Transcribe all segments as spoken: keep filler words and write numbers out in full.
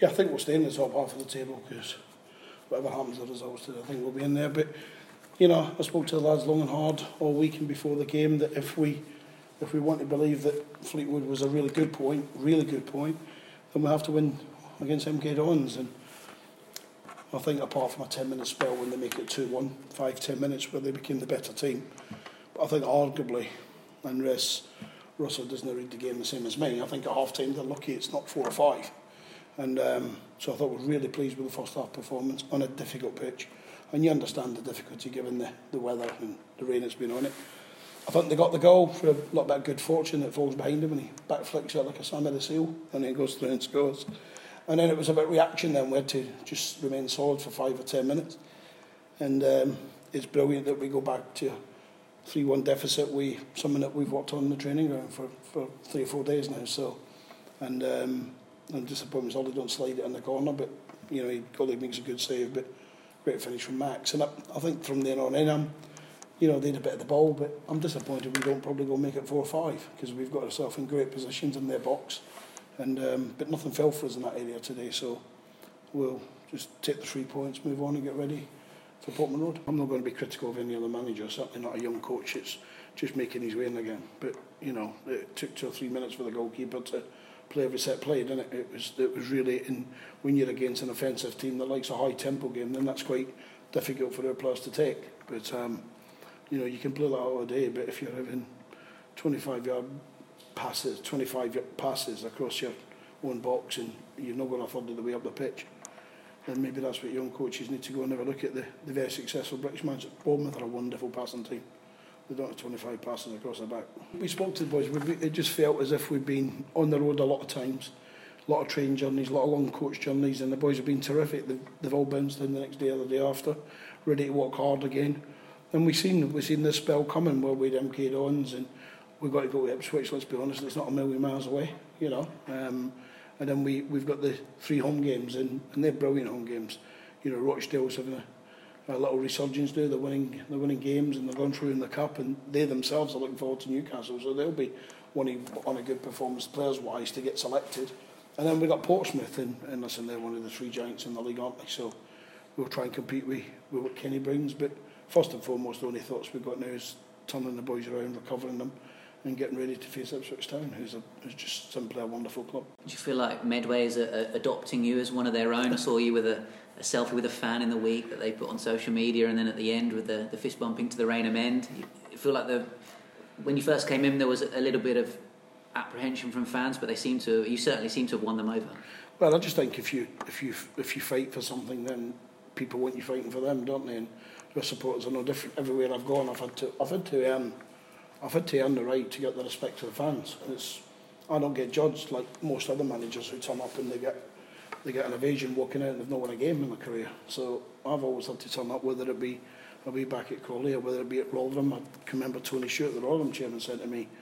Yeah, I think we'll stay in the top half of the table because whatever happens the results today, I think we'll be in there. But you know, I spoke to the lads long and hard all week and before the game that if we if we want to believe that Fleetwood was a really good point, really good point, then we have to win against M K Dons. And I think apart from a ten minute spell when they make it two one, five, ten minutes where they became the better team, but I think arguably, unless Russell doesn't read the game the same as me, I think at half time they're lucky it's not four or five. And um, so I thought we were really pleased with the first half performance on a difficult pitch. And you understand the difficulty given the, the weather and the rain that's been on it. I think they got the goal for a lot of good fortune that falls behind him and he backflicks it like a Sam of the Seal and then he goes through and scores. And then it was about reaction then. We had to just remain solid for five or ten minutes. And um, it's brilliant that we go back to a three one deficit. We something that we've worked on in the training ground for, for three or four days now. So, and um, I'm disappointed Ollie don't slide it in the corner, but you know, he Ollie makes a good save, but great finish from Max. And I, I think from there on in, I'm, you know, they had a bit of the ball, but I'm disappointed we don't probably go make it four or five because we've got ourselves in great positions in their box. And um, but nothing fell for us in that area today, so we'll just take the three points, move on and get ready for Portman Road. I'm not going to be critical of any other manager, certainly not a young coach. It's just making his way in again. But, you know, it took two or three minutes for the goalkeeper to play every set play, didn't it? It was, it was really, in, when you're against an offensive team that likes a high-tempo game, then that's quite difficult for their players to take. But, um, you know, you can play that all day, but if you're having twenty-five yard passes, twenty-five passes across your own box and you're not going a third of the way up the pitch, then maybe that's what young coaches need to go and have a look at. The, the very successful British managers. Bournemouth are a wonderful passing team. They don't have twenty-five passes across the back. We spoke to the boys, we, it just felt as if we'd been on the road a lot of times, a lot of train journeys, a lot of long coach journeys, and the boys have been terrific. They've, they've all bounced in the next day or the day after, ready to work hard again. And we've seen, we've seen this spell coming where we'd M K Dons and we've got to go to Ipswich, let's be honest, it's not a million miles away, you know. Um, and then we, we've got the three home games, and, and they're brilliant home games. You know, Rochdale's having a, a little resurgence there, they're winning, they're winning games and they're going through in the Cup, and they themselves are looking forward to Newcastle, so they'll be wanting on a good performance players-wise to get selected. And then we've got Portsmouth, and, and listen, they're one of the three giants in the league, aren't they? So we'll try and compete with, with what Kenny brings, but first and foremost, the only thoughts we've got now is turning the boys around, recovering them, and getting ready to face Ipswich Town, who's, a, who's just simply a wonderful club. Do you feel like Medway is a, a adopting you as one of their own? I saw you with a, a selfie with a fan in the week that they put on social media, and then at the end with the, the fist bumping to the Rainham end. You feel like the when you first came in there was a little bit of apprehension from fans, but they seem to you certainly seem to have won them over. Well, I just think if you if you if you fight for something, then people want you fighting for them, don't they? And your supporters are no different. Everywhere I've gone, I've had to I've had to earn I've had to earn the right to get the respect of the fans. It's, I don't get judged like most other managers who turn up and they get they get an evasion walking out and they've not won a game in their career. So I've always had to turn up, whether it be a way back at Crawley or whether it be at Rotherham. I can remember Tony Stewart, the Rotherham chairman, said to me,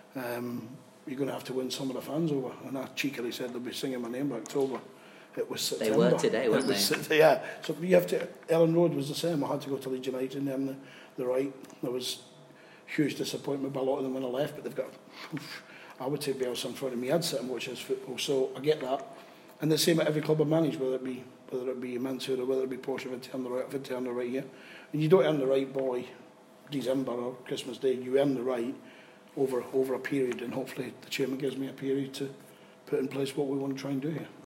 um, "You're going to have to win some of the fans over." And I cheekily said they'll be singing my name by October. It was September. They were today, weren't was, they? Yeah. So you have to. Ellen Road was the same. I had to go to Leeds United and then the, the right. There was huge disappointment by a lot of them when I left, but they've got, I would say, Bielsa in front of me. I'd sit and watch his football, so I get that. And the same at every club I manage, whether it be whether it be Mansfield or whether it be Porsche, I've had to earn the right, I've had to earn the right here. And you don't earn the right by December or Christmas Day, you earn the right over over a period, and hopefully the chairman gives me a period to put in place what we want to try and do here.